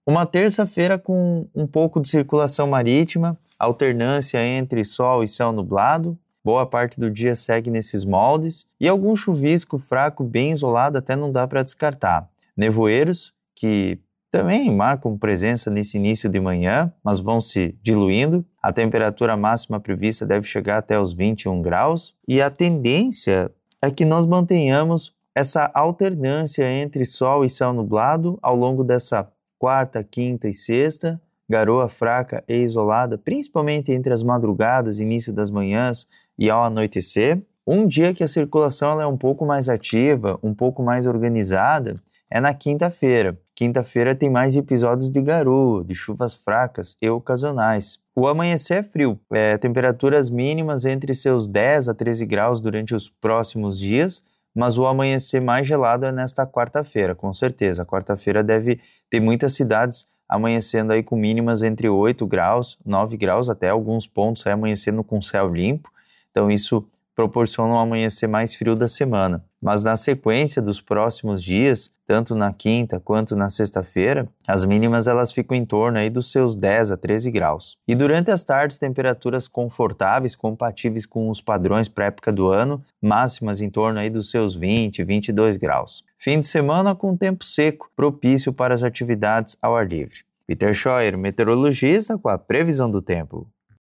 Uma terça-feira com um pouco de circulação marítima, alternância entre sol e céu nublado, boa parte do dia segue nesses moldes e algum chuvisco fraco bem isolado até não dá para descartar. Nevoeiros, que também marcam presença nesse início de manhã, mas vão se diluindo. A temperatura máxima prevista deve chegar até os 21 graus e a tendência é que nós mantenhamos essa alternância entre sol e céu nublado ao longo dessa quarta, quinta e sexta, garoa fraca e isolada, principalmente entre as madrugadas, início das manhãs e ao anoitecer. Um dia que a circulação ela é um pouco mais ativa, um pouco mais organizada, é na quinta-feira. Quinta-feira tem mais episódios de garoa, de chuvas fracas e ocasionais. O amanhecer é frio, temperaturas mínimas entre seus 10 a 13 graus durante os próximos dias, mas o amanhecer mais gelado é nesta quarta-feira, com certeza. A quarta-feira deve ter muitas cidades amanhecendo aí com mínimas entre 8 graus, 9 graus, até alguns pontos aí amanhecendo com céu limpo. Então isso proporciona um amanhecer mais frio da semana. Mas na sequência dos próximos dias, tanto na quinta quanto na sexta-feira, as mínimas elas ficam em torno aí dos seus 10 a 13 graus. E durante as tardes, temperaturas confortáveis, compatíveis com os padrões para a época do ano, máximas em torno aí dos seus 20, 22 graus. Fim de semana com tempo seco, propício para as atividades ao ar livre. Peter Scheuer, meteorologista, com a previsão do tempo.